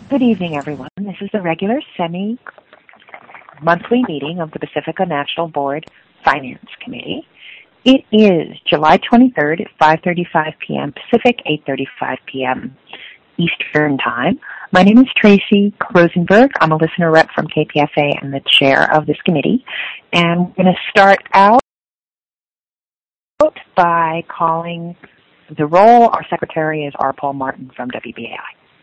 Good evening, everyone. This is the regular semi-monthly meeting of the Pacifica National Board Finance Committee. It is July 23rd at 5:35 p.m. Pacific, 8:35 p.m. Eastern Time. My name is Tracy Rosenberg. I'm a listener rep from KPFA and the chair of this committee. And we're going to start out by calling the roll. Our secretary is R. Paul Martin from WBAI.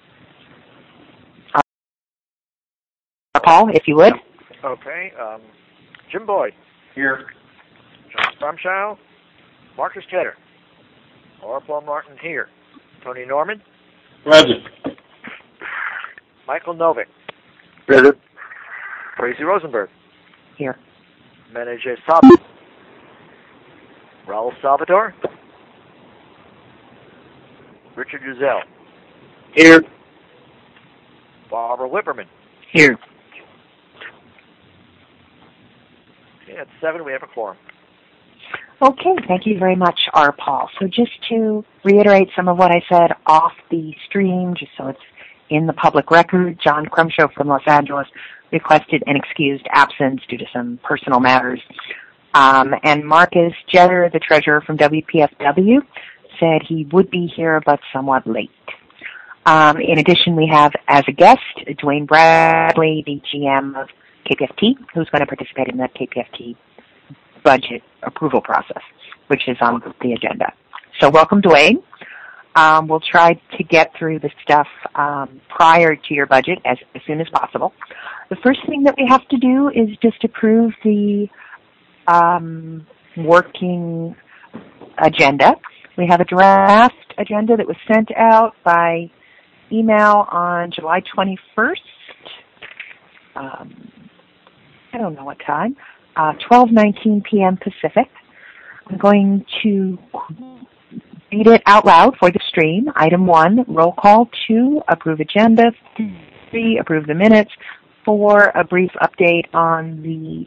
Paul, if you would. Okay. Jim Boyd. Here. John Brumschow. Marcus Tedder. R. Paul Martin here. Tony Norman. Present. Michael Novick. Present. Tracy Rosenberg. Here. Menage Saab. Raul Salvatore. Richard Giselle. Here. Barbara Whipperman. Here. Okay, at 7, we have a quorum. Okay, thank you very much, R. Paul. So just to reiterate some of what I said off the stream, just so it's in the public record, John Crumshow from Los Angeles requested an excused absence due to some personal matters. And Marcus Jetter, the treasurer from WPFW, said he would be here but somewhat late. In addition, we have as a guest Dwayne Bradley, the GM of KPFT, who's going to participate in the KPFT budget approval process, which is on the agenda. So welcome, Dwayne. We'll try to get through the stuff prior to your budget as soon as possible. The first thing that we have to do is just approve the working agenda. We have a draft agenda that was sent out by email on July 21st. I don't know what time. 12:19 p.m. Pacific. I'm going to read it out loud for the stream. Item 1, roll call. 2, approve agenda. 3, approve the minutes. 4, a brief update on the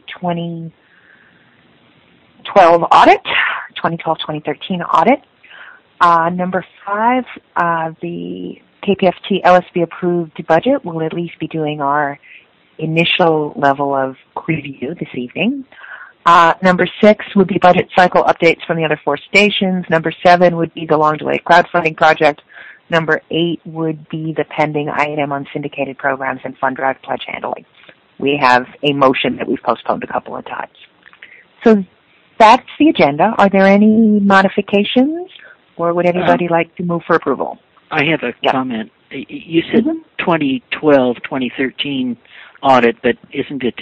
2012 audit, 2012-2013 audit. Number 5, the KPFT LSB approved budget. We'll at least be doing our initial level of review this evening. Number 6 would be budget cycle updates from the other 4 stations. Number 7 would be the long-delayed crowdfunding project. Number 8 would be the pending item on syndicated programs and fund drive pledge handling. We have a motion that we've postponed a couple of times. So that's the agenda. Are there any modifications, or would anybody like to move for approval? I have a comment. You said 2012-2013 audit, but isn't it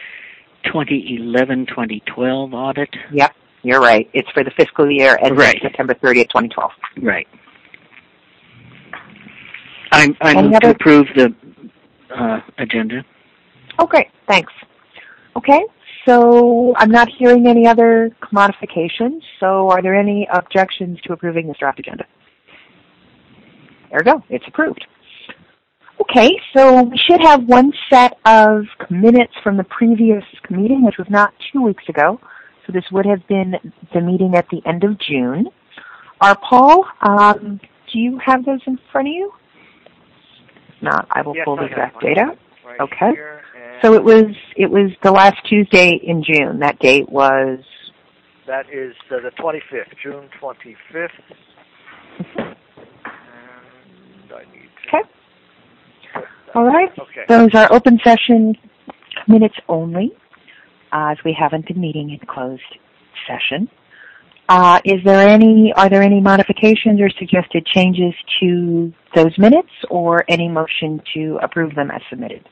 2011-2012 audit? Yep, you're right. It's for the fiscal year ending September 30th, 2012. Right. I move to approve the agenda. Oh, great. Thanks. Okay, so I'm not hearing any other modifications, so are there any objections to approving this draft agenda? There we go. It's approved. Okay, so we should have one set of minutes from the previous meeting, which was not 2 weeks ago. So this would have been the meeting at the end of June. Paul, do you have those in front of you? If not, I will pull the exact data. Right. Okay. So it was the last Tuesday in June. That date was? That is the 25th, June 25th. Okay. All right. Okay. Those are open session minutes only, as we haven't been meeting in closed session. Are there any modifications or suggested changes to those minutes, or any motion to approve them as submitted?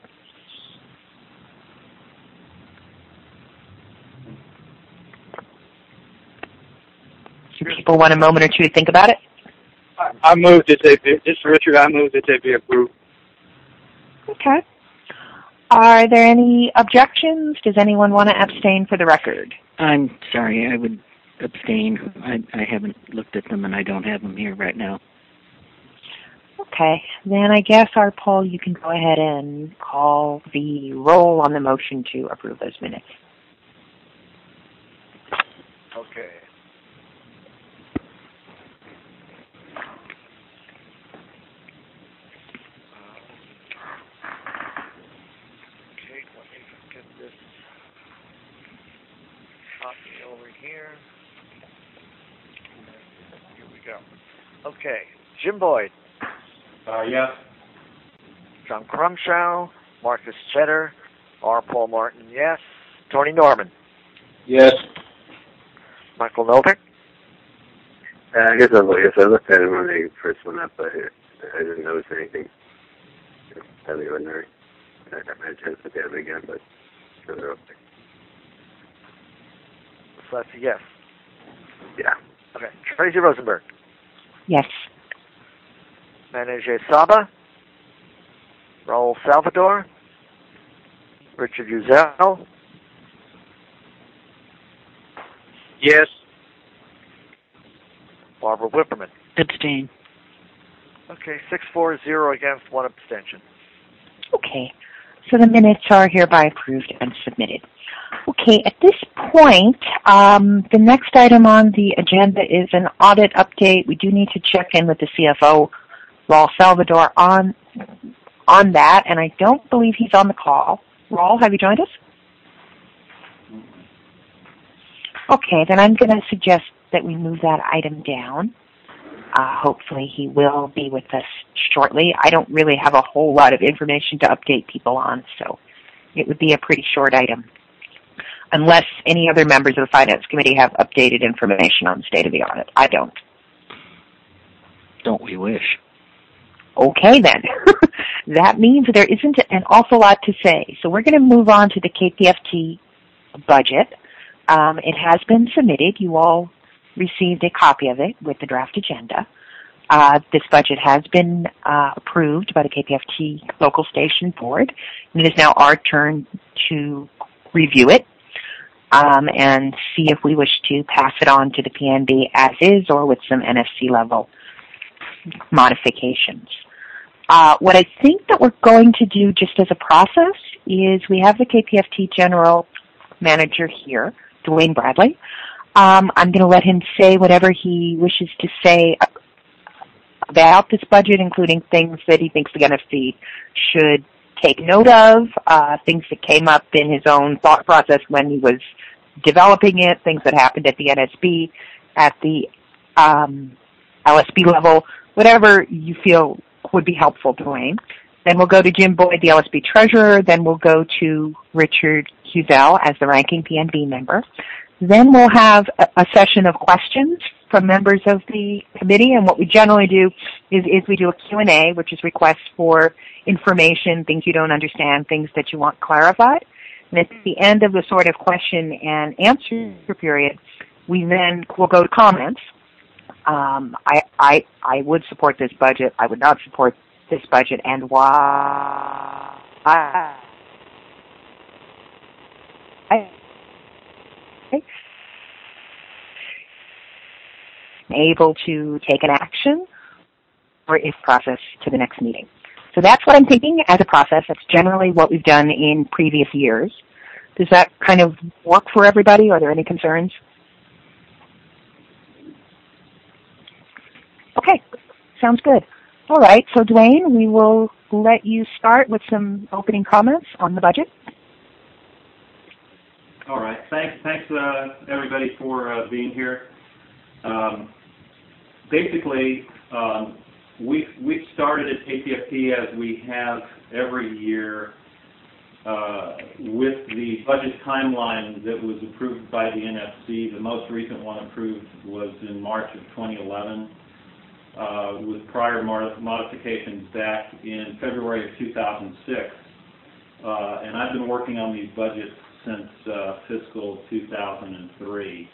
Do people want a moment or two to think about it? I move that they be, this is Richard, I move that they be approved. Okay. Are there any objections? Does anyone want to abstain for the record? I'm sorry, I would abstain. I haven't looked at them and I don't have them here right now. Okay. Then I guess, Paul, you can go ahead and call the roll on the motion to approve those minutes. Okay. copy over here. Here we go. Okay. Jim Boyd. Yes. John Crumshaw. Marcus Cheddar. R. Paul Martin, yes. Tony Norman. Yes. Michael Novick. I guess I looked at it when they first went up, but I didn't notice anything out of the ordinary. I haven't had a chance to look at it again, but they're okay. So that's a yes. Yeah. Okay. Tracy Rosenberg. Yes. Manager Saba. Raul Salvador. Richard Uzel. Yes. Barbara Whipperman. Abstain. Okay, 6-4-0 against, 1 abstention. Okay. So the minutes are hereby approved and submitted. Okay, at this point, the next item on the agenda is an audit update. We do need to check in with the CFO, Raul Salvador, on that, and I don't believe he's on the call. Raul, have you joined us? Okay, then I'm going to suggest that we move that item down. Hopefully he will be with us shortly. I don't really have a whole lot of information to update people on, so it would be a pretty short item. Unless any other members of the Finance Committee have updated information on the state of the audit. I don't. Don't we wish? Okay, then. That means there isn't an awful lot to say. So we're going to move on to the KPFT budget. It has been submitted. You all received a copy of it with the draft agenda. This budget has been approved by the KPFT local station board. And it is now our turn to review it and see if we wish to pass it on to the PNB as is or with some NFC level modifications. What I think that we're going to do just as a process is we have the KPFT general manager here, Dwayne Bradley. I'm going to let him say whatever he wishes to say about this budget, including things that he thinks the NFC should take note of, things that came up in his own thought process when he was developing it, things that happened at the NSB, at the LSB level, whatever you feel would be helpful, Dwayne. Then we'll go to Jim Boyd, the LSB treasurer. Then we'll go to Richard Huzel as the ranking PNB member. Then we'll have a session of questions from members of the committee, and what we generally do is we do a Q&A, which is requests for information, things you don't understand, things that you want clarified. And at the end of the sort of question and answer period, we then will go to comments. I would support this budget. I would not support this budget, and why? Able to take an action or if process to the next meeting. So that's what I'm thinking as a process. That's generally what we've done in previous years. Does that kind of work for everybody? Are there any concerns? Okay, sounds good. All right, so Dwayne, we will let you start with some opening comments on the budget. All right. Thanks, everybody, for being here. Basically, we've started at KPFT as we have every year with the budget timeline that was approved by the NFC. The most recent one approved was in March of 2011, with prior modifications back in February of 2006. And I've been working on these budgets since fiscal 2003.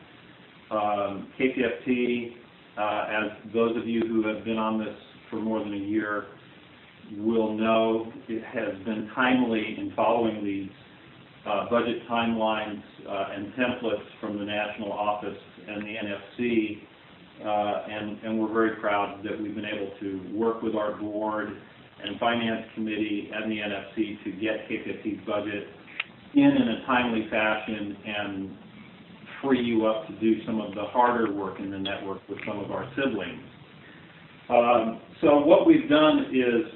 KPFT, as those of you who have been on this for more than a year will know, it has been timely in following these budget timelines and templates from the national office and the NFC, and we're very proud that we've been able to work with our board and finance committee and the NFC to get KPFT's budget in a timely fashion and free you up to do some of the harder work in the network with some of our siblings. So what we've done is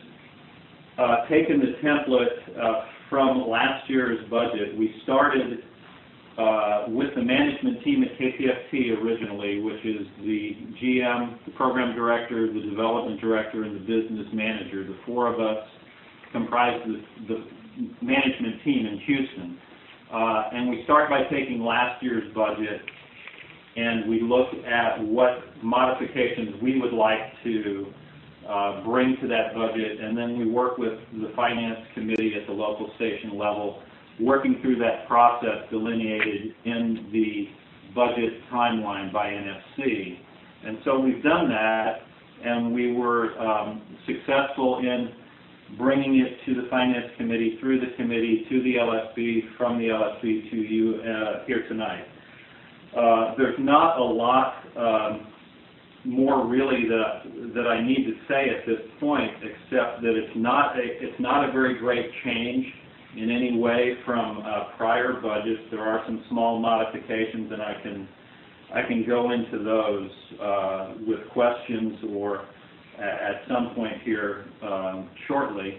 taken the template from last year's budget. We started with the management team at KPFT originally, which is the GM, the program director, the development director, and the business manager. The four of us comprise the management team in Houston. And we start by taking last year's budget and we look at what modifications we would like to bring to that budget, and then we work with the finance committee at the local station level, working through that process delineated in the budget timeline by NFC. And so we've done that, and we were successful in bringing it to the finance committee, through the committee, to the LSB, from the LSB to you here tonight. There's not a lot more really that I need to say at this point, except that it's not a very great change in any way from prior budgets. There are some small modifications, and I can go into those with questions or at some point here shortly.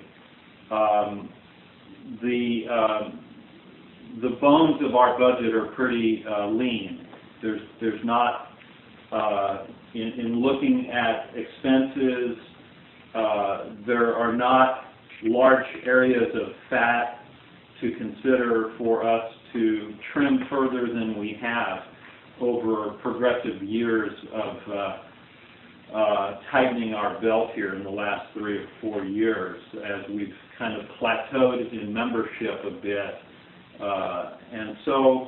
The bones of our budget are pretty lean. There's not, in looking at expenses, there are not large areas of fat to consider for us to trim further than we have over progressive years of tightening our belt here in the last 3 or 4 years, as we've kind of plateaued in membership a bit. And so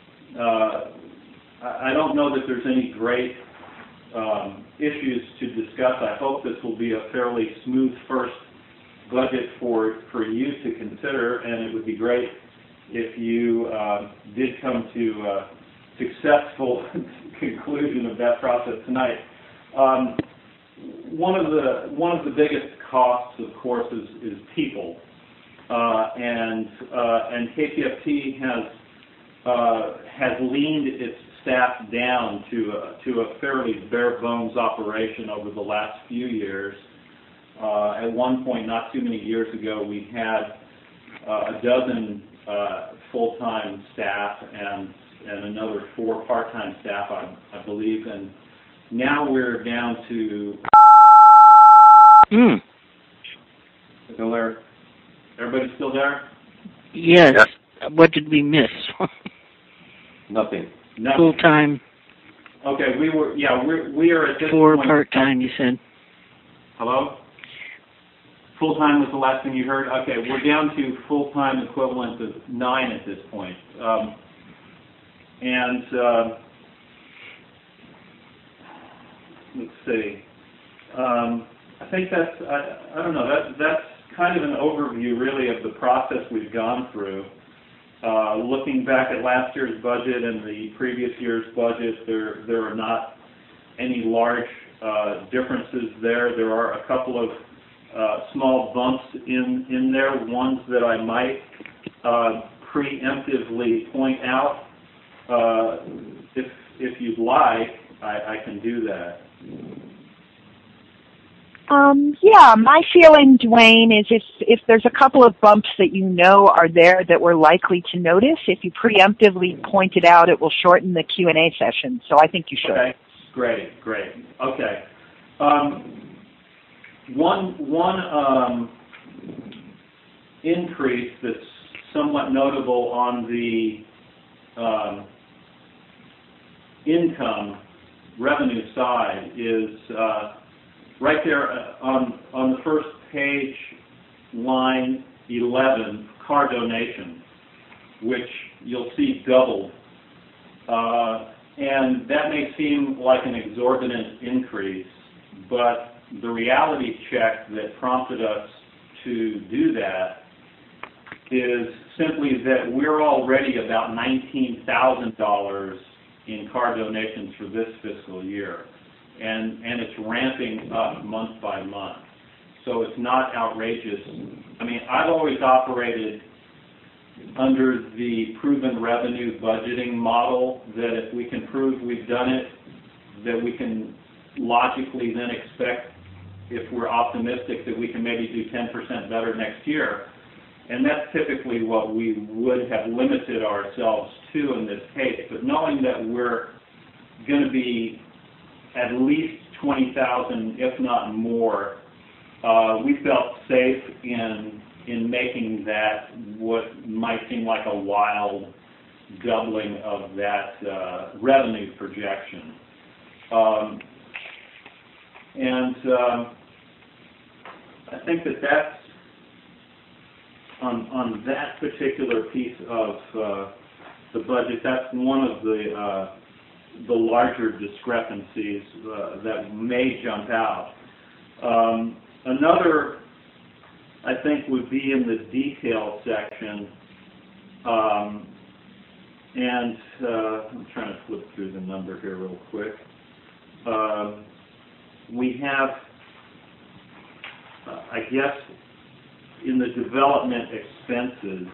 I don't know that there's any great issues to discuss. I hope this will be a fairly smooth first budget for you to consider, and it would be great if you did come to a successful conclusion of that process tonight. One of the biggest costs, of course, is people, and KPFT has leaned its staff down to a fairly bare bones operation over the last few years. At one point, not too many years ago, we had a dozen full-time staff and another 4 part-time staff, I believe, and now we're down to. Still there? Everybody still there? Yes. Yeah. What did we miss? Nothing. Full time. Okay, we are at this 4 point. part time. You said. Hello? Full time was the last thing you heard? Okay, we're down to full time equivalent of 9 at this point. Let's see. I think that's, I don't know, that's kind of an overview really of the process we've gone through. Looking back at last year's budget and the previous year's budget, there are not any large differences there. There are a couple of small bumps in there, ones that I might preemptively point out. If you'd like, I can do that. Yeah, my feeling, Dwayne, is if there's a couple of bumps that you know are there that we're likely to notice, if you preemptively point it out, it will shorten the Q&A session. So I think you should. Okay, great. Okay. One increase that's somewhat notable on the income revenue side is right there on the first page, line 11, car donations, which you'll see doubled. And that may seem like an exorbitant increase, but the reality check that prompted us to do that is simply that we're already about $19,000 in car donations for this fiscal year. And it's ramping up month by month. So it's not outrageous. I mean, I've always operated under the proven revenue budgeting model that if we can prove we've done it, that we can logically then expect, if we're optimistic, that we can maybe do 10% better next year. And that's typically what we would have limited ourselves to in this case. But knowing that we're going to be at least 20,000, if not more, we felt safe in making that what might seem like a wild doubling of that revenue projection. I think that's on that particular piece of the budget. That's one of the larger discrepancies that may jump out. Another, I think, would be in the detail section. I'm trying to flip through the number here real quick. We have, I guess, in the development expenses,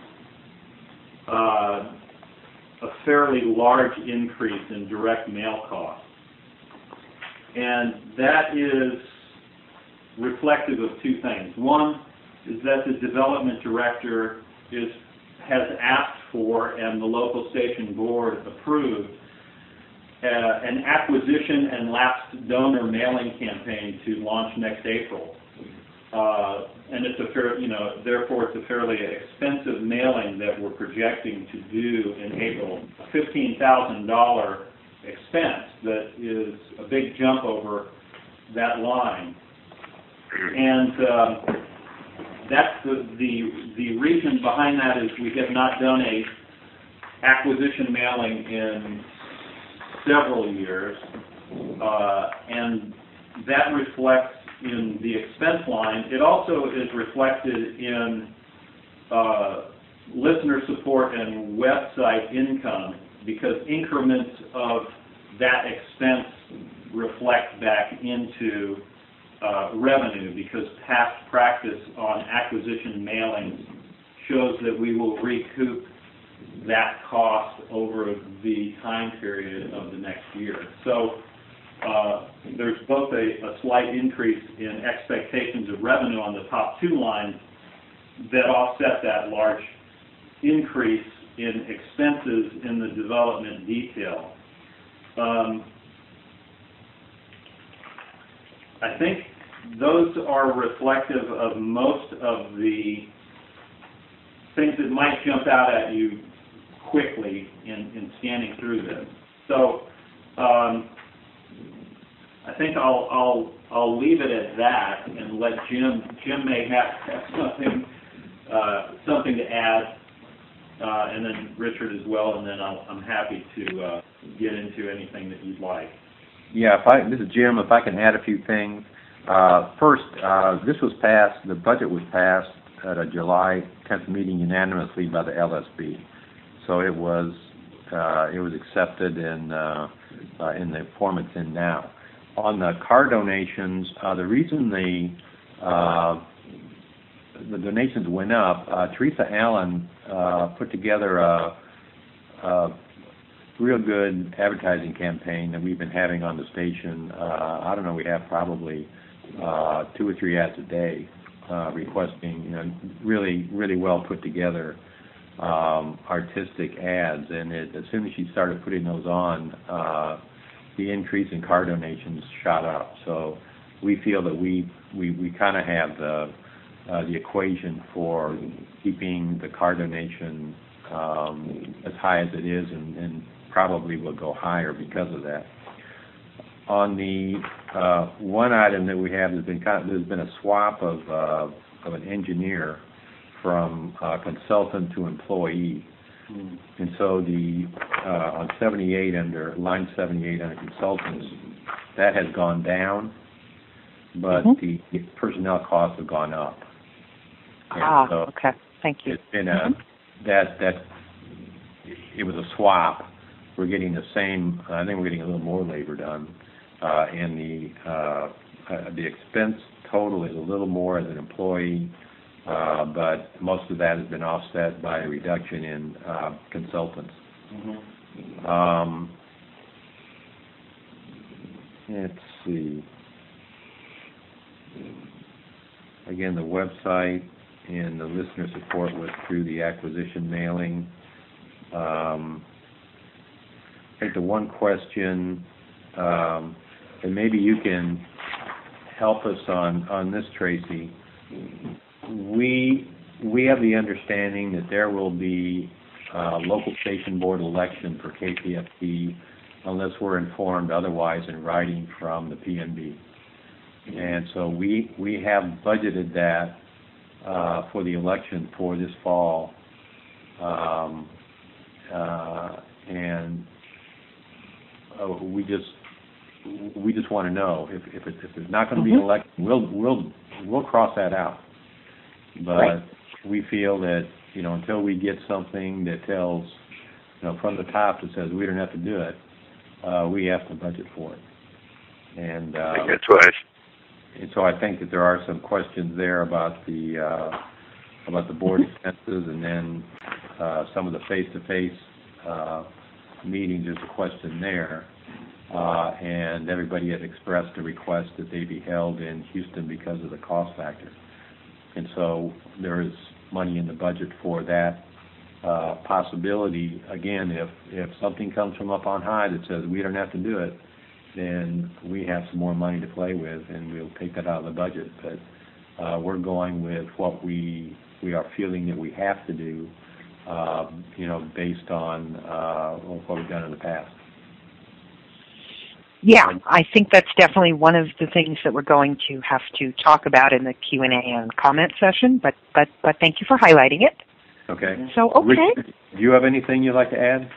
a fairly large increase in direct mail costs. And that is reflective of two things. One is that the development director has asked for, and the local station board approved, an acquisition and lapsed donor mailing campaign to launch next April. And it's therefore it's a fairly expensive mailing that we're projecting to do in April. A $15,000 expense that is a big jump over that line. And that's the reason behind that is we have not done a acquisition mailing in several years, and that reflects in the expense line. It also is reflected in listener support and website income, because increments of that expense reflect back into revenue, because past practice on acquisition mailings shows that we will recoup that cost over the time period of the next year. So there's both a slight increase in expectations of revenue on the top two lines that offset that large increase in expenses in the development detail. I think those are reflective of most of the things that might jump out at you quickly in scanning through this. So I think I'll leave it at that and let Jim. Jim may have something to add, and then Richard as well, and then I'm happy to get into anything that you'd like. Yeah, this is Jim. If I can add a few things. First, this was passed. The budget was passed at a July 10th meeting unanimously by the LSB. So it was accepted in the form it's in now. On the car donations, the reason the donations went up, Teresa Allen put together a real good advertising campaign that we've been having on the station. I don't know, we have probably 2 or 3 ads a day requesting, really, really well put together artistic ads. And as soon as she started putting those on, the increase in car donations shot up. So we feel that we kind of have the equation for keeping the car donation as high as it is, and probably will go higher because of that. On the one item that we have, there's been a swap of an engineer from consultant to employee. And so on 78 under line 78 under consultants, that has gone down, but the personnel costs have gone up. And so okay. Thank you. It's been it was a swap. We're getting the same. I think we're getting a little more labor done, and the expense total is a little more as an employee. But most of that has been offset by a reduction in consultants. Let's see. Again, the website in the listener support was through the acquisition mailing. I think the one question, and maybe you can help us on this, Tracy. We have the understanding that there will be a local station board election for KPFT unless we're informed otherwise in writing from the PNB. And so we have budgeted that for the election for this fall. And we just want to know if there's not going to be an election, we'll cross that out. But we feel that until we get something that tells from the top that says we don't have to do it, we have to budget for it. And that's right. And so I think that there are some questions there about the board expenses, and then some of the face-to-face meetings. There's a question there, and everybody had expressed a request that they be held in Houston because of the cost factor. And so there is money in the budget for that possibility. Again, if something comes from up on high that says we don't have to do it, then we have some more money to play with, and we'll take that out of the budget. But we're going with what we are feeling that we have to do, based on what we've done in the past. Yeah, I think that's definitely one of the things that we're going to have to talk about in the Q&A and comment session, but thank you for highlighting it. Okay. So, okay. Richard, do you have anything you'd like to add?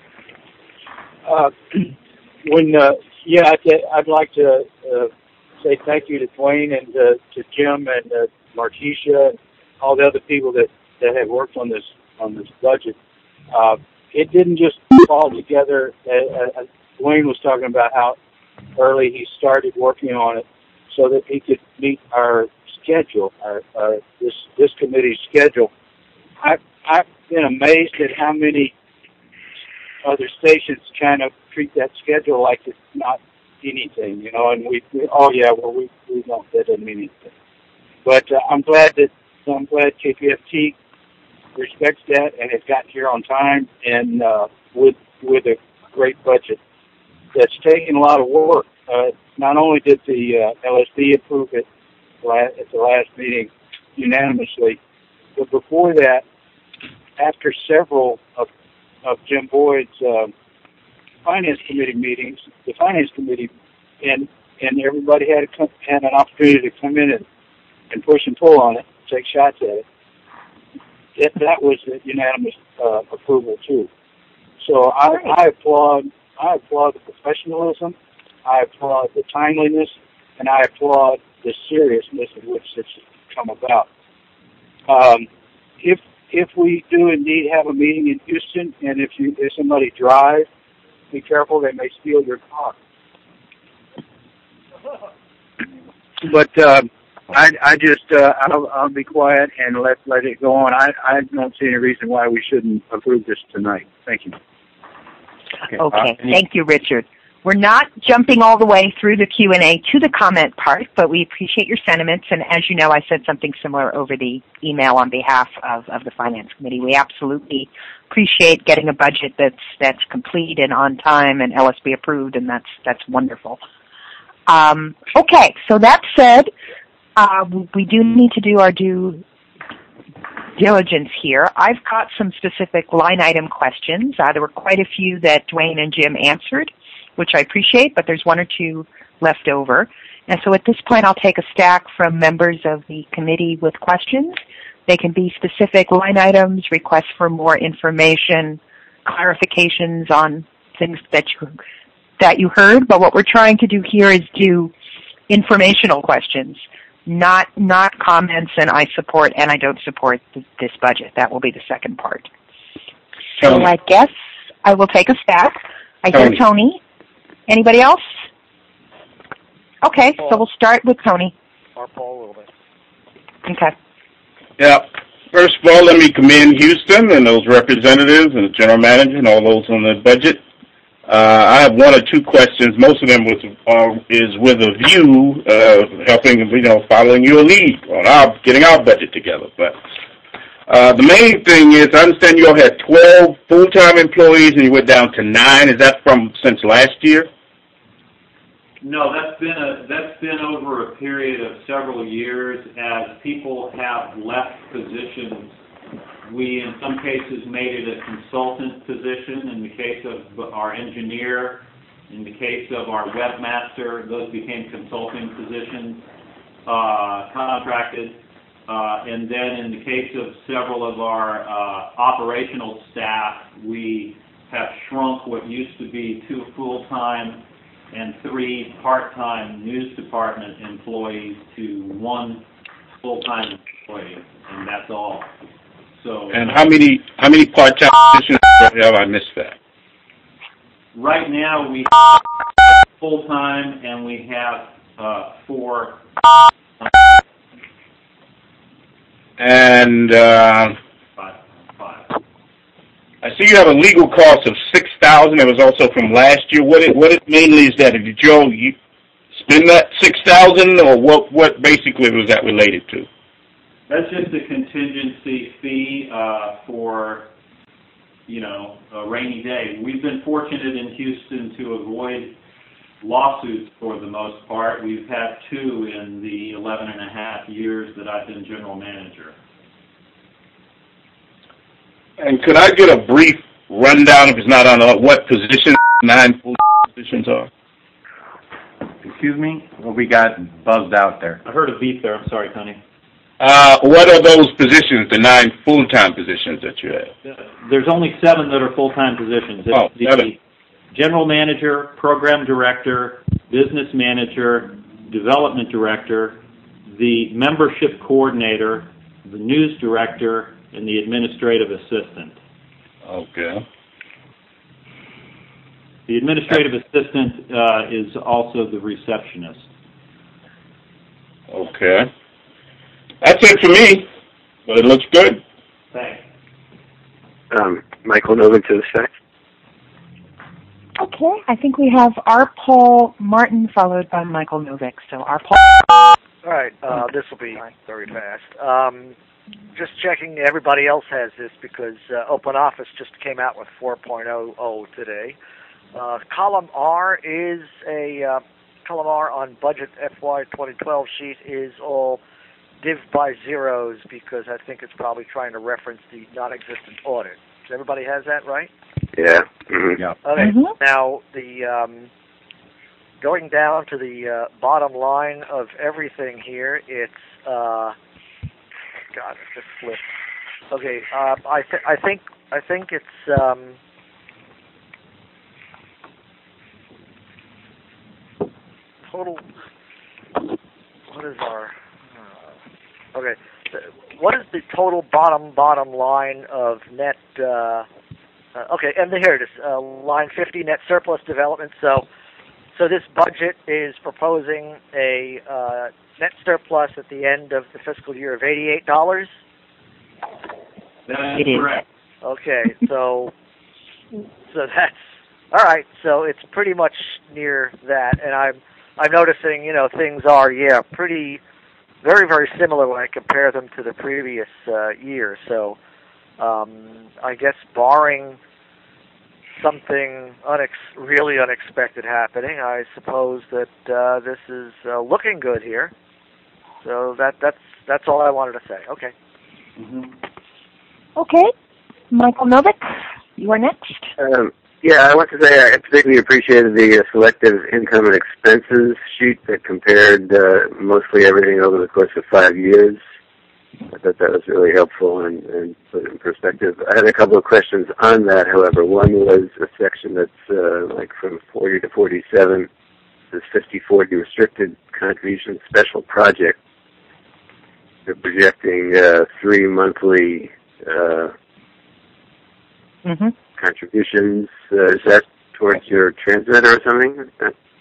I'd like to say thank you to Dwayne and to Jim and Martisha and all the other people that have worked on this budget. It didn't just fall together. Dwayne was talking about how early he started working on it so that he could meet our schedule, this committee's schedule. I've been amazed at how many other stations kind of treat that schedule like it's not anything, and we that doesn't mean anything. But I'm glad KPFT respects that and has gotten here on time and with a great budget. That's taken a lot of work. Not only did the LSB approve it at the last meeting unanimously, but before that, after several of Jim Boyd's finance committee meetings, the finance committee and everybody had an opportunity to come in and push and pull on it, take shots at it. That was a unanimous approval too. So I applaud the professionalism, I applaud the timeliness, and I applaud the seriousness in which this has come about. If we do indeed have a meeting in Houston, and if somebody drives, be careful, they may steal your car. But I'll be quiet and let it go on. I don't see any reason why we shouldn't approve this tonight. Thank you. Okay. Thank you, Richard. We're not jumping all the way through the Q&A to the comment part, but we appreciate your sentiments. And as you know, I said something similar over the email on behalf of the Finance Committee. We absolutely appreciate getting a budget that's complete and on time and LSB approved, and that's wonderful. Okay, so that said, we do need to do our due diligence here. I've got some specific line item questions. There were quite a few that Dwayne and Jim answered, which I appreciate, but there's one or two left over. And so at this point, I'll take a stack from members of the committee with questions. They can be specific line items, requests for more information, clarifications on things that you heard. But what we're trying to do here is do informational questions, not comments and I support and I don't support this budget. That will be the second part. So I guess I will take a stack. I hear Tony. Anybody else? Okay, so we'll start with Tony. Or Paul will be. Okay. Yeah. First of all, let me commend Houston and those representatives and the general manager and all those on the budget. I have one or two questions. Most of them is with a view of helping, following your lead on getting our budget together. But the main thing is, I understand you all had 12 full-time employees and you went down to 9. Is that since last year? No, that's been over a period of several years. As people have left positions, we in some cases made it a consultant position. In the case of our engineer, in the case of our webmaster, those became consulting positions, contracted. And then in the case of several of our operational staff, we have shrunk what used to be 2 full-time and 3 part-time news department employees to 1 full-time employee, and that's all. So. And how many part-time positions have I missed that? Right now we have full-time and we have 4. And 5. I see you have a legal cost of $6,000. It was also from last year. What mainly is that? Did you spend that $6,000, or what basically was that related to? That's just a contingency fee for, a rainy day. We've been fortunate in Houston to avoid lawsuits for the most part. We've had 2 in the 11 and a half years that I've been general manager. And could I get a brief rundown, if it's not on what positions 9 full positions are? Excuse me? Well, we got buzzed out there. I heard a beep there. I'm sorry, Tony. What are those positions, the 9 full-time positions that you have? There's only 7 that are full-time positions. It's the general manager, program director, business manager, development director, the membership coordinator, the news director, and the administrative assistant. Okay. The administrative assistant is also the receptionist. Okay. That's it for me, but it looks good. Thanks. Michael Novick to the side. Okay, I think we have R. Paul Martin followed by Michael Novick. So R. Paul. All right, this will be very fast. Just checking everybody else has this because Open Office just came out with 4.00 today. Column R is column R on budget FY 2012 sheet is all div by zeros because I think it's probably trying to reference the non-existent audit. Everybody has that, right? Yeah. Mm-hmm. Yeah. Okay. Mm-hmm. Now the going down to the bottom line of everything here, it's God, it just flipped. Okay, I think it's total. What is our? Okay, what is the total bottom line of net? Okay, and here it is, line 50, net surplus development. So this budget is proposing a net surplus at the end of the fiscal year of $88. That is correct. Okay, so that's all right. So it's pretty much near that, and I'm noticing things are pretty very, very similar when I compare them to the previous year. So I guess barring something really unexpected happening, I suppose that this is looking good here. So that's all I wanted to say. Okay. Mm-hmm. Okay, Michael Novick, you are next. Yeah, I want to say I particularly appreciated the selective income and expenses sheet that compared mostly everything over the course of 5 years. I thought that was really helpful and put it in perspective. I had a couple of questions on that, however. One was a section that's like from 40 to 47, this 50-40 restricted contribution special project. They're projecting 3 monthly contributions. Is that towards your transmitter or something?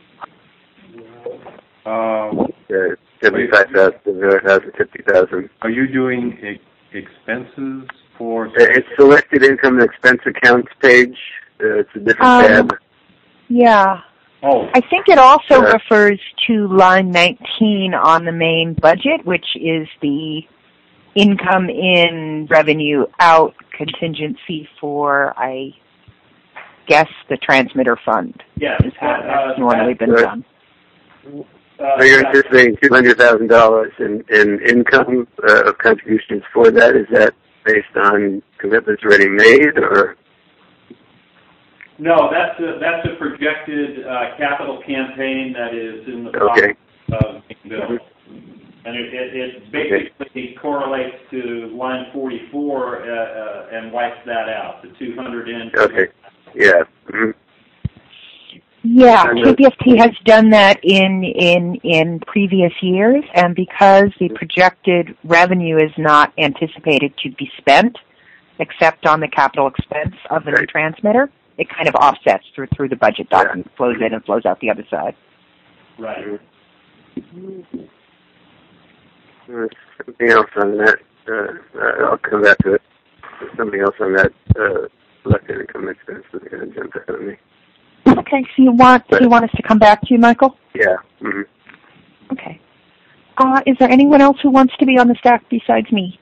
75,000, 50,000. Are you doing expenses for? It's selected income and expense accounts page. It's a different tab. Yeah. Oh. I think it also refers to line 19 on the main budget, which is the income in, revenue out contingency for, I guess, the transmitter fund. Yes. Is how that's normally been done. So you're anticipating $200,000 in income of contributions for that. Is that based on commitments already made, or? No, that's a projected capital campaign that is in the process of being built. And it basically correlates to line 44 and wipes that out, the 200 in. Okay. Yeah. Mm-hmm. Yeah, KPFT has done that in previous years, and because the projected revenue is not anticipated to be spent, except on the capital expense of the new transmitter, it kind of offsets through the budget document, flows in and flows out the other side. Right. Something else on that. I'll come back to it. Something else on that elected income expense that's going to jump out at me. Okay, so you want us to come back to you, Michael? Yeah. Mm-hmm. Okay. Is there anyone else who wants to be on the staff besides me?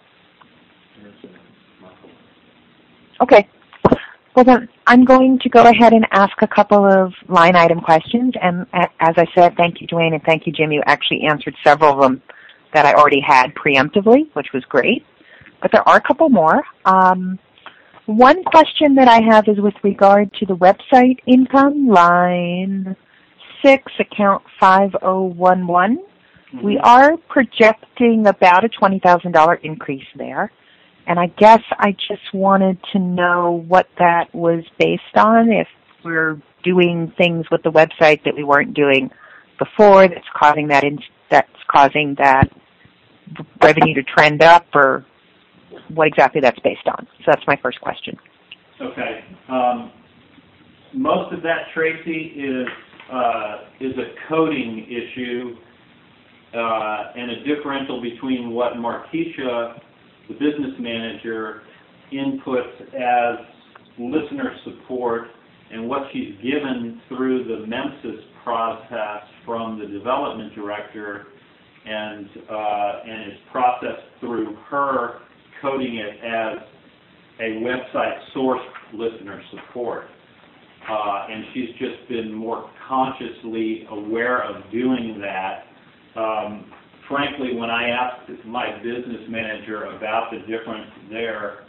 Okay. Well, then I'm going to go ahead and ask a couple of line item questions. And as I said, thank you, Dwayne, and thank you, Jim. You actually answered several of them that I already had preemptively, which was great. But there are a couple more. One question that I have is with regard to the website income, line 6, account 5011. Mm-hmm. We are projecting about a $20,000 increase there. And I guess I just wanted to know what that was based on, if we're doing things with the website that we weren't doing before that's causing that revenue to trend up, or what exactly that's based on. So that's my first question. Okay. Most of that, Tracy, is a coding issue and a differential between what Markeisha, the business manager, inputs as listener support and what she's given through the MEMSIS process from the development director, and is processed through her coding it as a website source listener support. And she's just been more consciously aware of doing that. Frankly, when I asked my business manager about the difference there,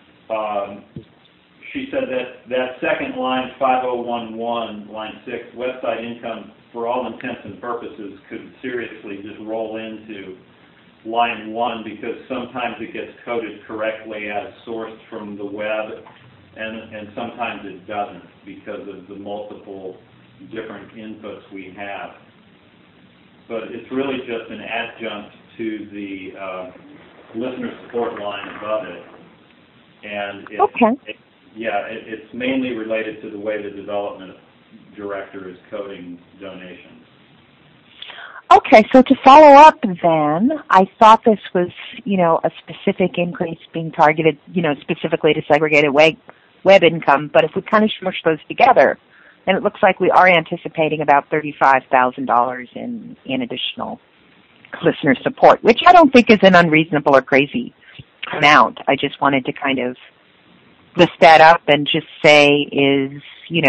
she said that second line, 5011, line 6, website income, for all intents and purposes, could seriously just roll into line 1, because sometimes it gets coded correctly as sourced from the web, and sometimes it doesn't because of the multiple different inputs we have. But it's really just an adjunct to the listener support line above it. And it's mainly related to the way the development director is coding donations. Okay, so to follow up then, I thought this was, a specific increase being targeted, specifically to segregated web income, but if we kind of smush those together, then it looks like we are anticipating about $35,000 in additional listener support, which I don't think is an unreasonable or crazy amount. I just wanted to kind of list that up and just say, is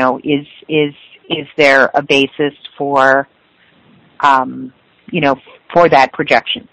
there a basis for for that projection?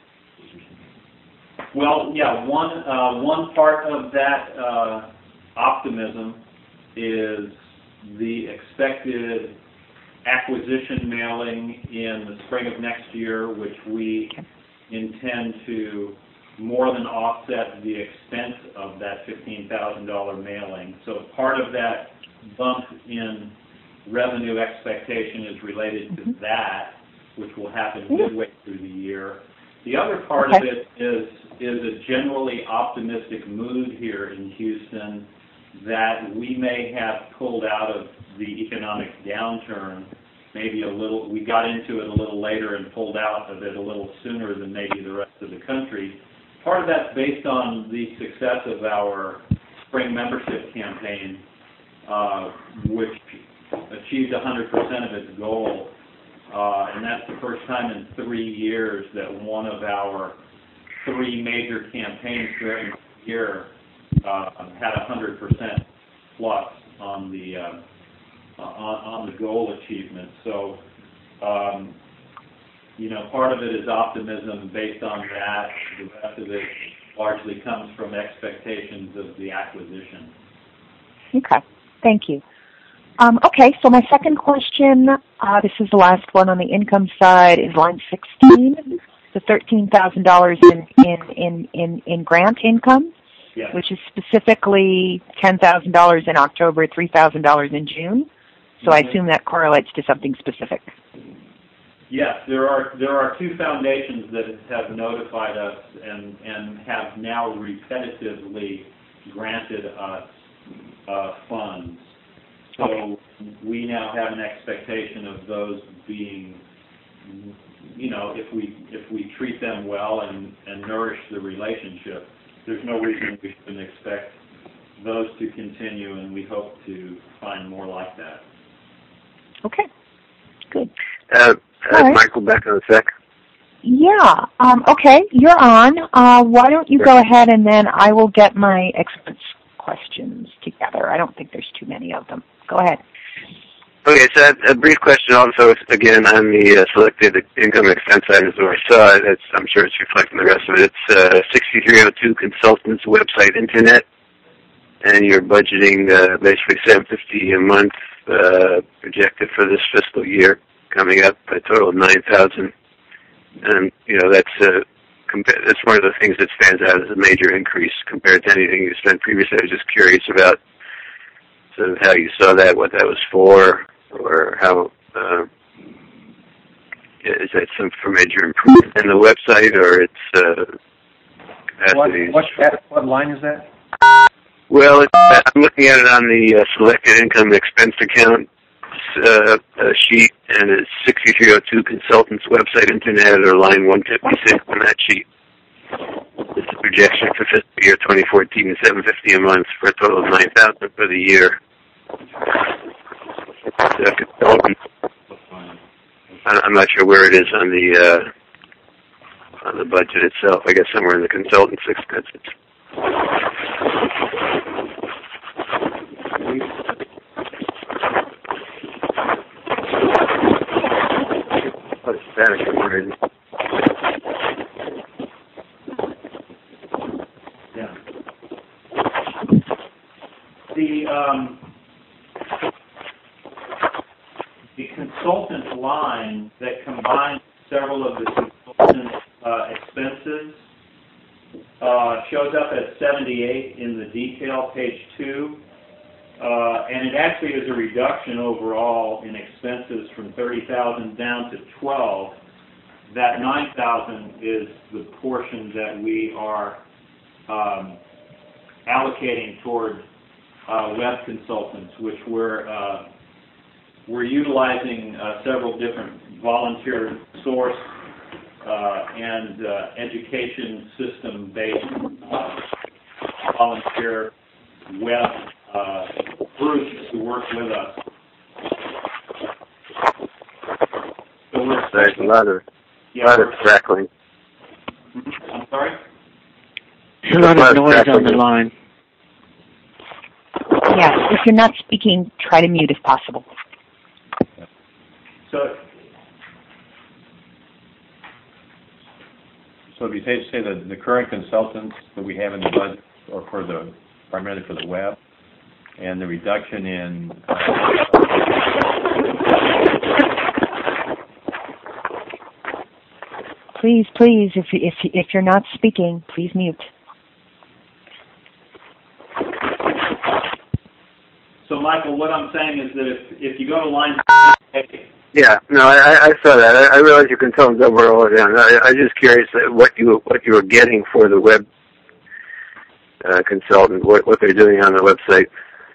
Well, yeah, one part of that optimism is the expected acquisition mailing in the spring of next year, which we intend to more than offset the expense of that $15,000 mailing. So part of that bump in revenue expectation is related to that, which will happen midway through the year. The other part of it is a generally optimistic mood here in Houston that we may have pulled out of the economic downturn maybe a little. We got into it a little later and pulled out of it a little sooner than maybe the rest of the country. Part of that's based on the success of our spring membership campaign, which achieved 100% of its goal, and that's the first time in 3 years that one of our 3 major campaigns during the year had 100% plus on the goal achievement. So, part of it is optimism based on that. The rest of it largely comes from expectations of the acquisition. Okay, thank you. Okay, so my second question, this is the last one on the income side, is line 16, the $13,000 in grant income, yes, which is specifically $10,000 in October, $3,000 in June. So I assume that correlates to something specific. Yes, there are 2 foundations that have notified us and have now repetitively granted us funds. So we now have an expectation of those being, if we treat them well and nourish the relationship, there's no reason we shouldn't expect those to continue, and we hope to find more like that. Okay, good. Right. Michael, back on a sec. Yeah. Okay, you're on. Why don't you go ahead, and then I will get my experts' questions together. I don't think there's too many of them. Go ahead. Okay, so a brief question also, again, on the selected income expense items where I saw it. I'm sure it's reflecting the rest of it. It's 6302 Consultants Website Internet, and you're budgeting basically $750 a month projected for this fiscal year, coming up a total of $9,000. And, that's one of the things that stands out as a major increase compared to anything you spent previously. I was just curious about sort of how you saw that, what that was for, or how, is that some for major improvement in the website, or it's capacities? What line is that? Well, I'm looking at it on the selected income expense account sheet, and it's 6302 Consultants Website Internet, or line 156 on that sheet. It's a projection for fiscal year 2014 is $750 a month for a total of $9,000 for the year. I'm not sure where it is on the budget itself. I guess somewhere in the consultants expenses. What's static? Yeah. The consultant line that combines several of the consultant expenses shows up at 78 in the detail, page 2, and it actually is a reduction overall in expenses from 30,000 down to 12. That 9,000 is the portion that we are allocating toward web consultants, which we're utilizing several different volunteer source and education system-based volunteer web groups to work with us. So there's a lot of crackling. I'm sorry? There's a lot of noise on the line. Yeah, if you're not speaking, try to mute if possible. So if you say that the current consultants that we have in the budget are primarily for the web, and the reduction in Please, if you're not speaking, please mute. So, Michael, what I'm saying is that if you go to line... Yeah, no, I saw that. I realize your consultants overall are down. I'm just curious what you were getting for the web consultant, what they're doing on the website.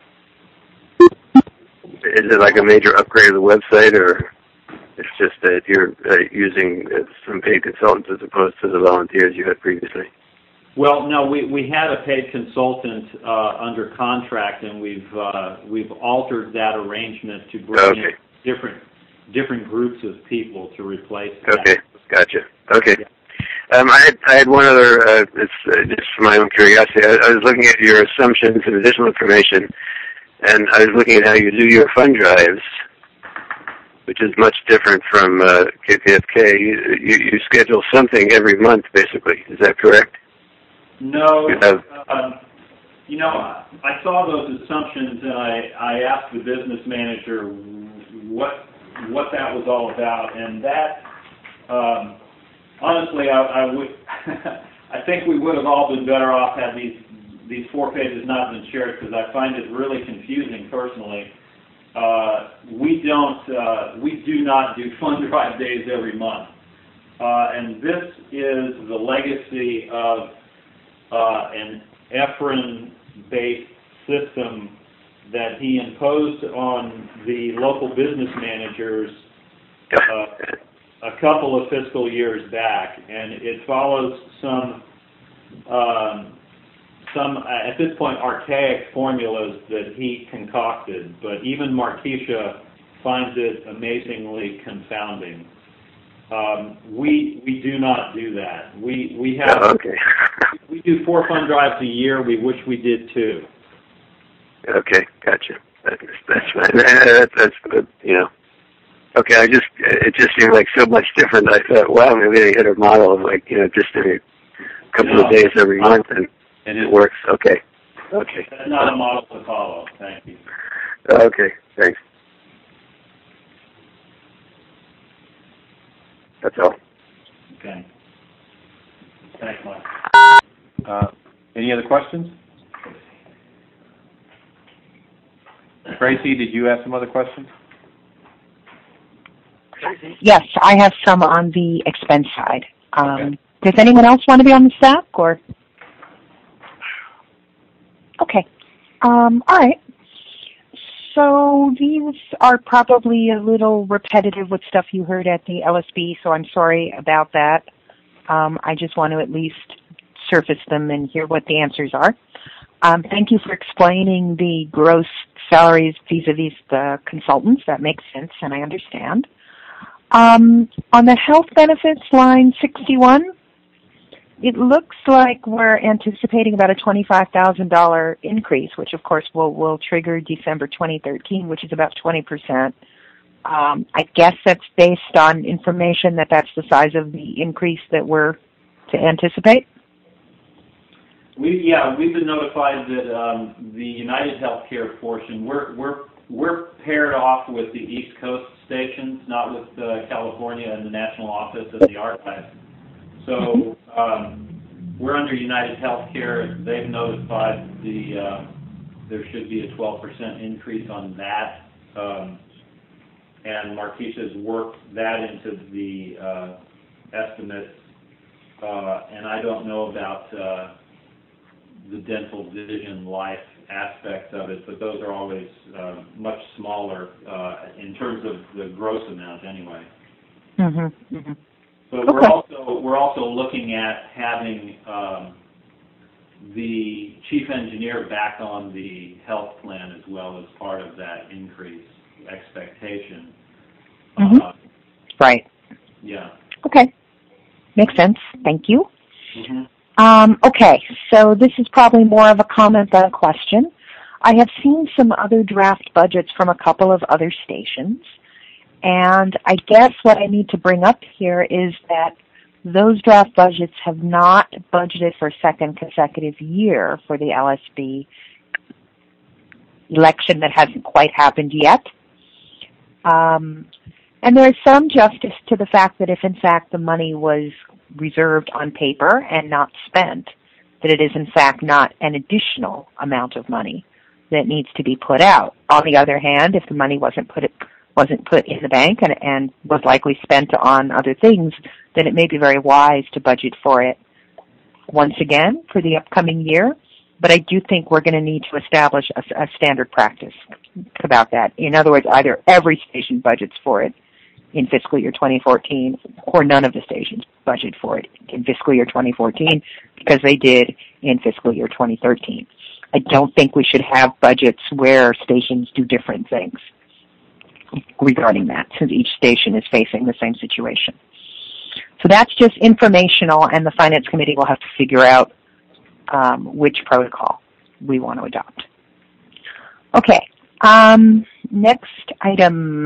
Is it like a major upgrade of the website, or it's just that you're using some paid consultants as opposed to the volunteers you had previously? Well, no, we had a paid consultant under contract, and we've altered that arrangement to bring in different groups of people to replace that. Okay, gotcha. Okay. I had one other, it's just for my own curiosity. I was looking at your assumptions and additional information, and I was looking at how you do your fund drives, which is much different from KPFK. You schedule something every month, basically. Is that correct? No. I saw those assumptions, and I asked the business manager what that was all about, and that, honestly, I would, I think we would have all been better off had these 4 pages not been shared, because I find it really confusing personally. We do not do fund drive days every month, and this is the legacy of an Efren-based system that he imposed on the local business managers a couple of fiscal years back, and it follows some at this point archaic formulas that he concocted, but even Markeisha finds it amazingly confounding. We do not do that. We have we do 4 fund drives a year. We wish we did 2. Okay, gotcha. That's fine. That's good. Okay, it just seemed like so much different. I thought, wow, maybe they hit a model of just a couple of days every month, and it works. Okay. That's not a model to follow. Thank you. Okay, thanks. That's all. Okay. Thanks, Mike. Any other questions? Tracy, did you have some other questions? Yes, I have some on the expense side. Okay. Does anyone else want to be on the stack, or? Okay. All right. So these are probably a little repetitive with stuff you heard at the LSB, so I'm sorry about that. I just want to at least surface them and hear what the answers are. Thank you for explaining the gross salaries vis-a-vis the consultants. That makes sense, and I understand. On the health benefits line 61, it looks like we're anticipating about a $25,000 increase, which of course will trigger December 2013, which is about 20%. I guess that's based on information that's the size of the increase that we're to anticipate. We've been notified that the United Healthcare portion, we're paired off with the East Coast stations, not with California and the National Office of the Archives. So we're under United Healthcare. They've notified there should be a 12% increase on that, and Markeisha's worked that into the estimates. And I don't know about the dental, vision, life aspects of it, but those are always much smaller in terms of the gross amount, anyway. Mm-hmm. Mm-hmm. But we're also looking at having the chief engineer back on the health plan as well as part of that increase expectation. Mm-hmm. Right. Yeah. Okay. Makes sense. Thank you. Mm-hmm. Okay, so this is probably more of a comment than a question. I have seen some other draft budgets from a couple of other stations, and I guess what I need to bring up here is that those draft budgets have not budgeted for a second consecutive year for the LSB election that hasn't quite happened yet. And there is some justice to the fact that if in fact the money was reserved on paper and not spent, that it is in fact not an additional amount of money that needs to be put out. On the other hand, if the money wasn't put in the bank and was likely spent on other things, then it may be very wise to budget for it once again for the upcoming year. But I do think we're going to need to establish a standard practice about that. In other words, either every station budgets for it in fiscal year 2014, or none of the stations budget for it in fiscal year 2014 because they did in fiscal year 2013. I don't think we should have budgets where stations do different things regarding that, since each station is facing the same situation. So that's just informational, and the Finance Committee will have to figure out which protocol we want to adopt. Okay, next item.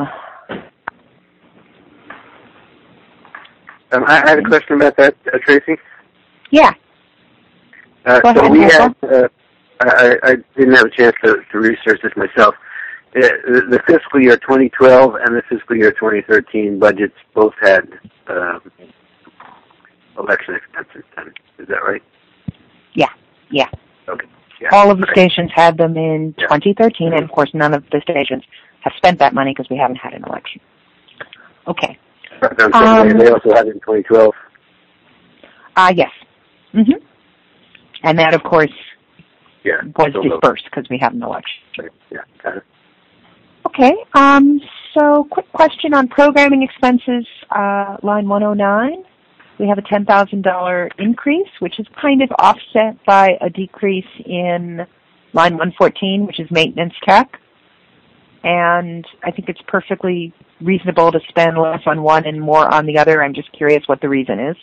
I had a question about that, Tracy. Yeah. So ahead, we Michael. had, I didn't have a chance to research this myself. The fiscal year 2012 and the fiscal year 2013 budgets both had election expenses then. Is that right? Yeah. Okay. Yeah. All of the stations had them in 2013, and of course none of the stations have spent that money because we haven't had an election. Okay. They also had it in 2012. Yes. Mm-hmm. And that, of course, was so dispersed because we have an election. Right. Yeah, got it. Okay. So quick question on programming expenses, line 109. We have a $10,000 increase, which is kind of offset by a decrease in line 114, which is maintenance tech. And I think it's perfectly reasonable to spend less on one and more on the other. I'm just curious what the reason is.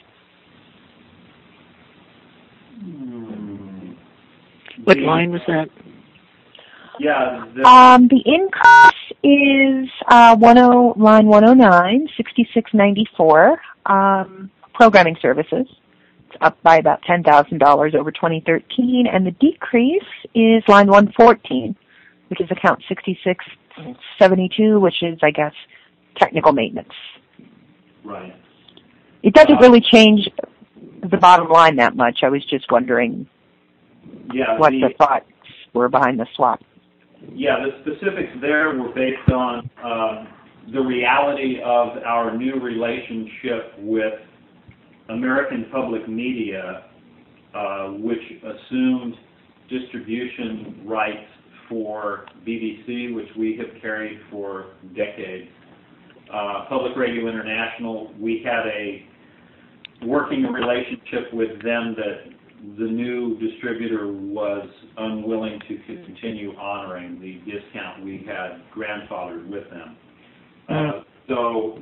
What line was that? Yeah. The increase is line 109, 6694, programming services. It's up by about $10,000 over 2013, and the decrease is line 114, which is account 6672, which is, I guess, technical maintenance. Right. It doesn't really change the bottom line that much. I was just wondering what the thoughts were behind the swap. Yeah, the specifics there were based on the reality of our new relationship with American Public Media, which assumed distribution rights for BBC, which we have carried for decades. Public Radio International, we had a working relationship with them that the new distributor was unwilling to continue honoring the discount we had grandfathered with them. So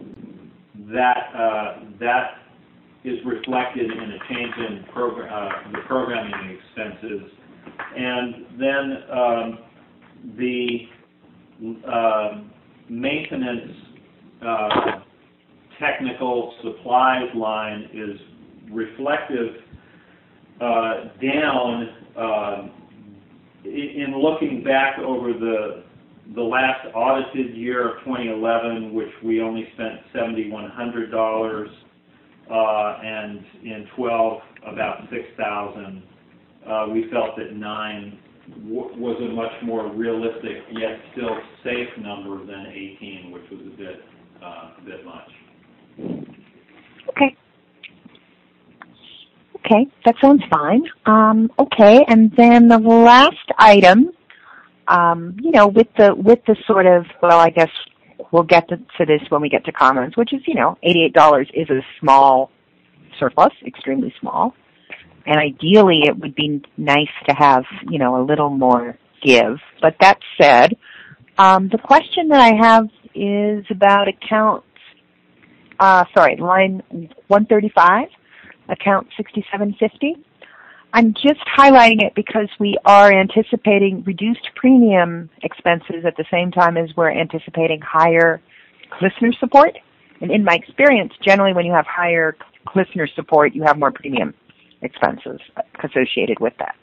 that is reflected in a change in the programming expenses. And then the maintenance technical supplies line is reflective down in looking back over the last audited year of 2011, which we only spent $7,100, and in 12 about $6,000. We felt that 9 was a much more realistic yet still safe number than 18, which was a bit much. Okay. Okay, that sounds fine. Okay, and then the last item, with the sort of, well, I guess we'll get to this when we get to comments, which is, $88 is a small surplus, extremely small. And ideally, it would be nice to have, a little more give. But that said, the question that I have is about line 135, account 6750. I'm just highlighting it because we are anticipating reduced premium expenses at the same time as we're anticipating higher listener support. And in my experience, generally when you have higher listener support, you have more premium expenses associated with that.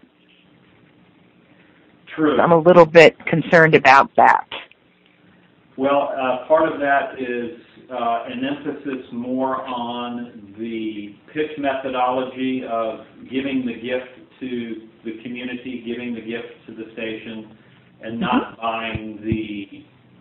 True. So I'm a little bit concerned about that. Well, part of that is an emphasis more on the pitch methodology of giving the gift to the community, giving the gift to the station, and not buying the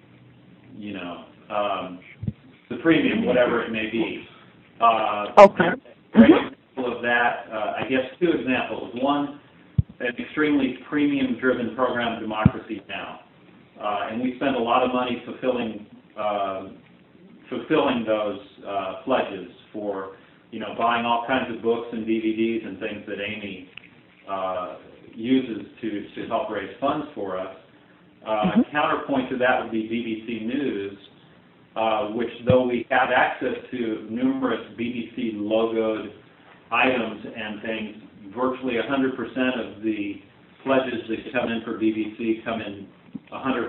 premium, whatever it may be. Okay. Great example of that, I guess 2 examples. One, an extremely premium-driven program, Democracy Now! And we spend a lot of money fulfilling fulfilling those pledges for, buying all kinds of books and DVDs and things that Amy uses to help raise funds for us. Counterpoint to that would be BBC News, which, though we have access to numerous BBC logoed items and things, virtually 100% of the pledges that come in for BBC come in 100%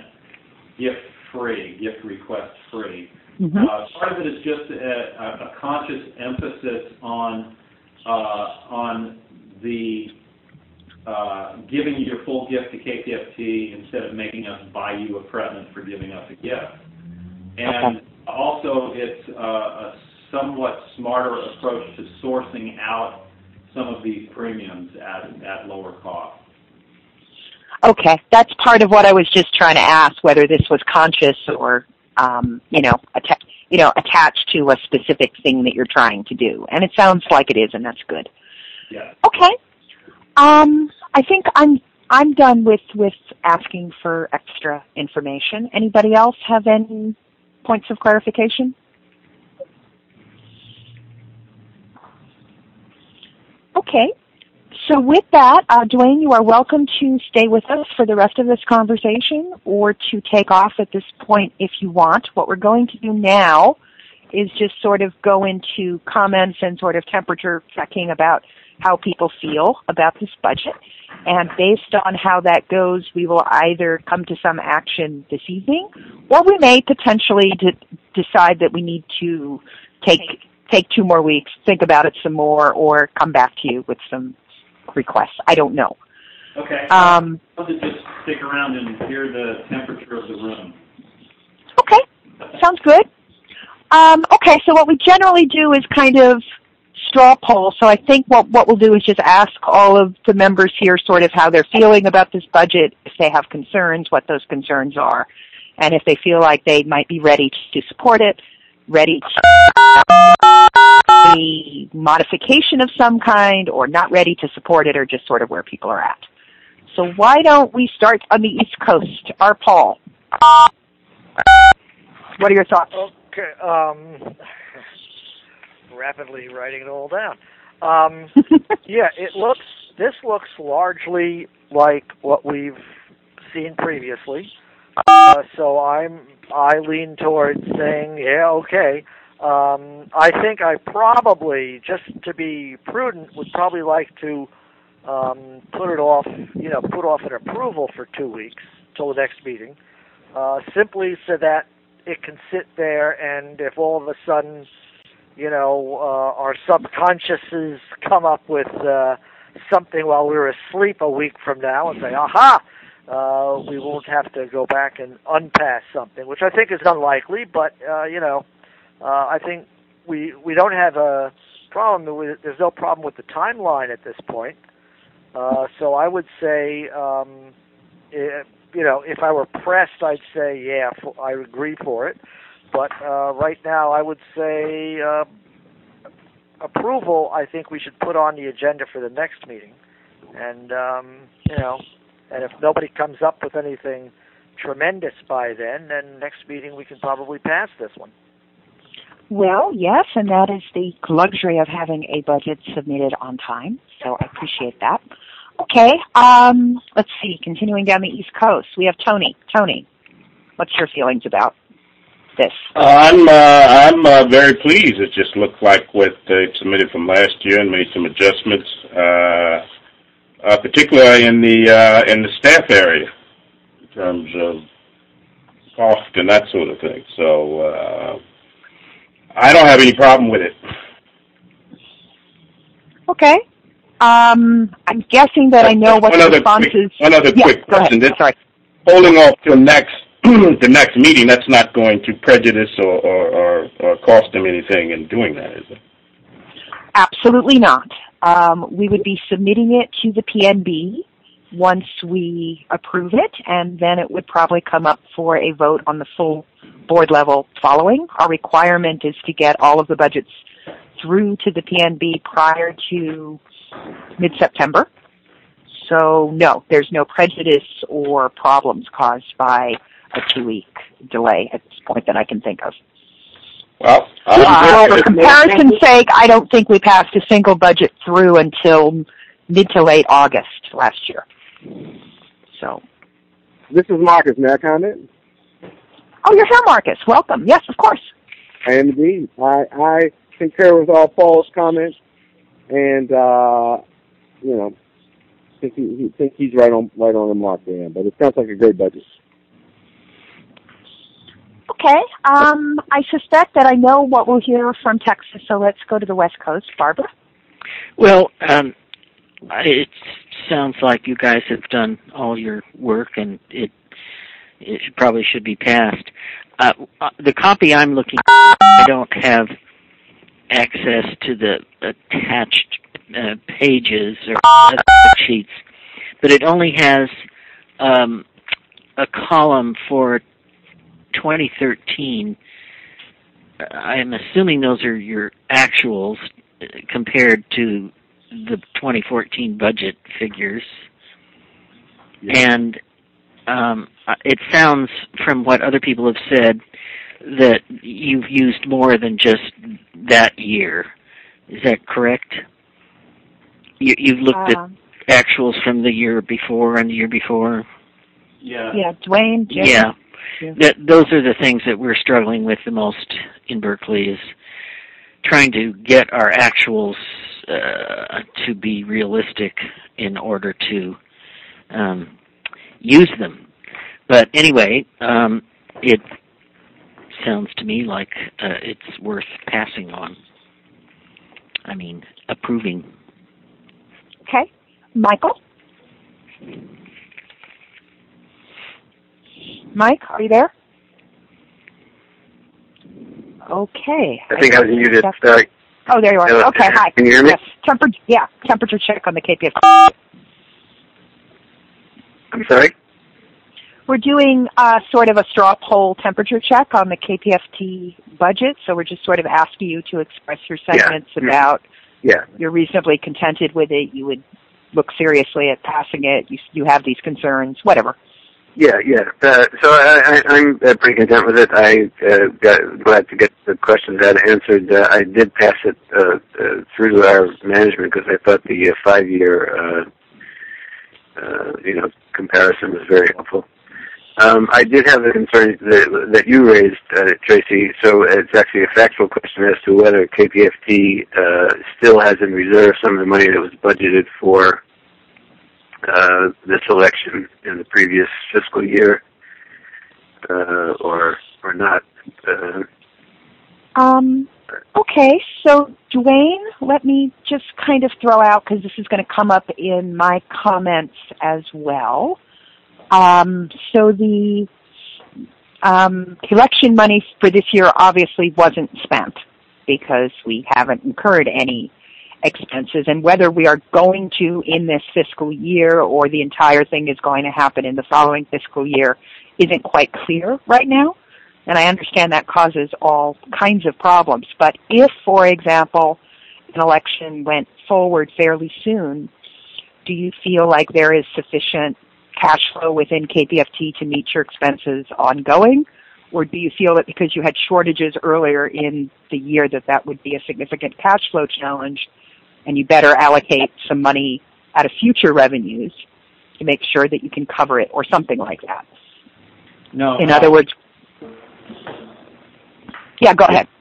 gift request free. Part of it is just a conscious emphasis on the giving you your full gift to KPFT instead of making us buy you a present for giving us a gift. And also it's a somewhat smarter approach to sourcing out some of these premiums at lower cost. Okay, that's part of what I was just trying to ask, whether this was conscious or, attached to a specific thing that you're trying to do. And it sounds like it is, and that's good. Yeah. Okay. I think I'm done with asking for extra information. Anybody else have any points of clarification? Okay. So with that, Dwayne, you are welcome to stay with us for the rest of this conversation or to take off at this point if you want. What we're going to do now is just sort of go into comments and sort of temperature checking about how people feel about this budget. And based on how that goes, we will either come to some action this evening, or we may potentially decide that we need to take 2 more weeks, think about it some more, or come back to you with some requests. I don't know. Okay. I'll just stick around and hear the temperature of the room. Okay. Sounds good. Okay, so what we generally do is kind of straw poll. So I think what we'll do is just ask all of the members here sort of how they're feeling about this budget, if they have concerns, what those concerns are, and if they feel like they might be ready to support it, ready to a modification of some kind, or not ready to support it, or just sort of where people are at. So why don't we start on the East Coast? Our Paul. What are your thoughts? Okay. Rapidly writing it all down. Yeah, this looks largely like what we've seen previously. So I lean towards saying, yeah, okay. I think I probably, just to be prudent, would probably like to put off an approval for 2 weeks till the next meeting, simply so that it can sit there, and if all of a sudden, our subconsciouses come up with something while we're asleep a week from now and say, aha, we won't have to go back and unpass something, which I think is unlikely, but, I think we don't have a problem. There's no problem with the timeline at this point. So I would say, if I were pressed, I'd say, yeah, I agree for it. But right now, I would say approval, I think we should put on the agenda for the next meeting. And, and if nobody comes up with anything tremendous by then next meeting we can probably pass this one. Well, yes, and that is the luxury of having a budget submitted on time, so I appreciate that. Okay, let's see, continuing down the East Coast, we have Tony. Tony, what's your feelings about this? I'm very pleased. It just looked like what they submitted from last year and made some adjustments, particularly in the staff area in terms of cost and that sort of thing. So I don't have any problem with it. Okay. I'm guessing that I know what the response is. One other quick question. Sorry. Holding off till the next meeting, that's not going to prejudice or cost them anything in doing that, is it? Absolutely not. We would be submitting it to the PNB once we approve it, and then it would probably come up for a vote on the full board level following. Our requirement is to get all of the budgets through to the PNB prior to mid-September. So, no, there's no prejudice or problems caused by a 2-week delay at this point that I can think of. Well, for comparison's sake, I don't think we passed a single budget through until mid to late August last year. So. This is Marcus. May I comment? Oh, you're here, Marcus. Welcome. Yes, of course. I am indeed. I concur with all Paul's comments, and think he's right on the mark there. But it sounds like a great budget. Okay. I suspect that I know what we'll hear from Texas, so let's go to the West Coast. Barbara? Well, it sounds like you guys have done all your work, and it probably should be passed. The copy I'm looking at, I don't have access to the attached pages or sheets, but it only has a column for 2013. I'm assuming those are your actuals compared to the 2014 budget figures. Yeah. And it sounds, from what other people have said, that you've used more than just that year. Is that correct? You've looked at actuals from the year before and the year before? Yeah. Yeah, Dwayne, Jim. Yeah. Those are the things that we're struggling with the most in Berkeley, is trying to get our actuals to be realistic in order to use them. But anyway, it sounds to me like it's worth passing on. I mean, approving. Okay. Michael? Mike, are you there? Okay. I think I was muted. Sorry. Oh, there you are. Okay, hi. Can you hear me? Yes. Temperature check on the KPFT. I'm sorry? We're doing sort of a straw poll temperature check on the KPFT budget, so we're just sort of asking you to express your sentiments about you're reasonably contented with it, you would look seriously at passing it, you have these concerns, whatever. Yeah. So I'm pretty content with it. I glad to get the questions answered. I did pass it through to our management because I thought the 5-year comparison was very helpful. I did have a concern that you raised, Tracy. So it's actually a factual question as to whether KPFT still has in reserve some of the money that was budgeted for this election in the previous fiscal year, or not. Okay, so Dwayne, let me just kind of throw out, because this is going to come up in my comments as well. So the election money for this year obviously wasn't spent because we haven't incurred any expenses, and whether we are going to in this fiscal year or the entire thing is going to happen in the following fiscal year isn't quite clear right now, and I understand that causes all kinds of problems. But if, for example, an election went forward fairly soon, do you feel like there is sufficient cash flow within KPFT to meet your expenses ongoing? Or do you feel that because you had shortages earlier in the year that would be a significant cash flow challenge and you better allocate some money out of future revenues to make sure that you can cover it or something like that? No. In other words, yeah, go ahead.